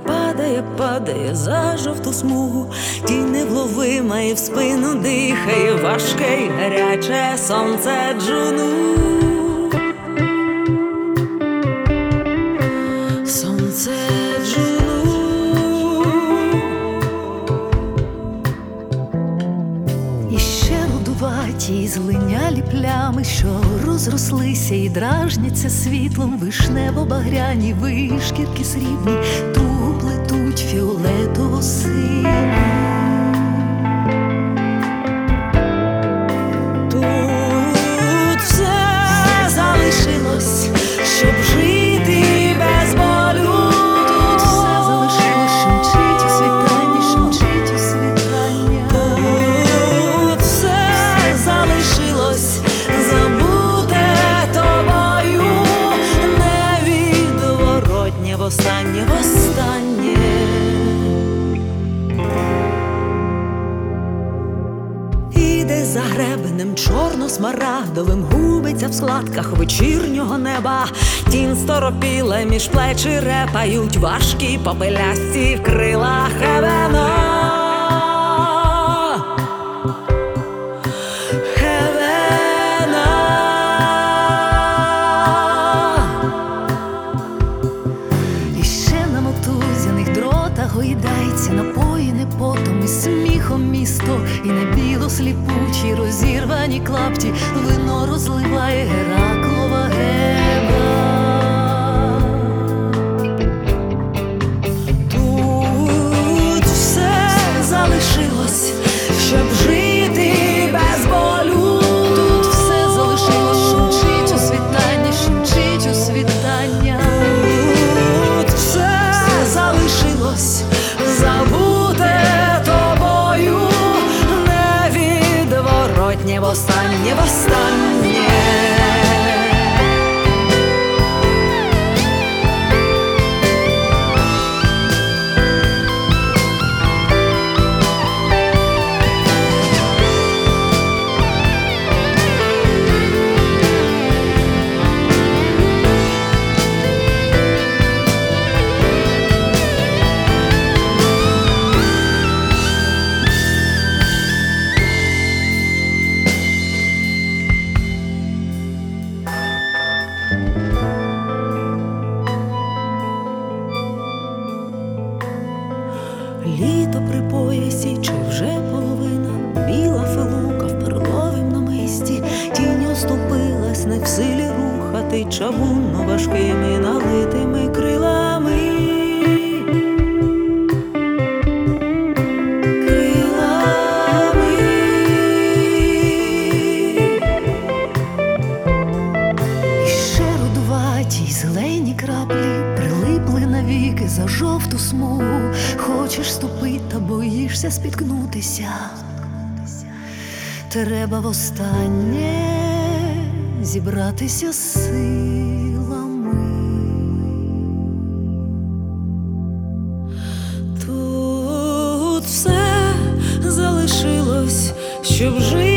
падає, падає за жовту смугу, тінь невловима і в спину дихає важке й гаряче сонце Джуну. Сонце Джуну. І ще рудуваті злинялі плями, що розрослися і дражняться світлом, вишнево-багряні вишкірки срібні туго плетуть фіолетово-сині. Тут все залишилось, щоб жити без болю. Тут все залишилось, що мчить у світанні, що мчить у світання. Тут все залишилось, забуте тобою, невідворотнє востаннє, востаннє. Іде за гребенем чорно-смарагдовим, губиться в складках вечірнього неба. Тінь сторопіла, між плечі репають важкі попелясті в крилах Хевена. Хевена. І ще на мотузяних дротах гойдається, напоїне потом і сміхом місто, і на біло сліпучі розірвані клапті вино розливає Гераклова геба. Тут все залишилось, щоб жити без болю. Тут все залишилось, що мчить у світання, що мчить у світання. Тут все залишилось, забуте тобою, невідворотнє востаннє, востаннє. Літо при поясі, чи вже половина, біла филука в перловім намисті, тінь оступилась, не в силі рухати чавунно важкими налитими крилами. Крилами. І ще рудуваті й зелені краплі прилипли навіки за жовту смугу. Хочеш ступить, та боїшся спіткнутися. Треба востаннє зібратися силами. Тут все залишилось, щоб жити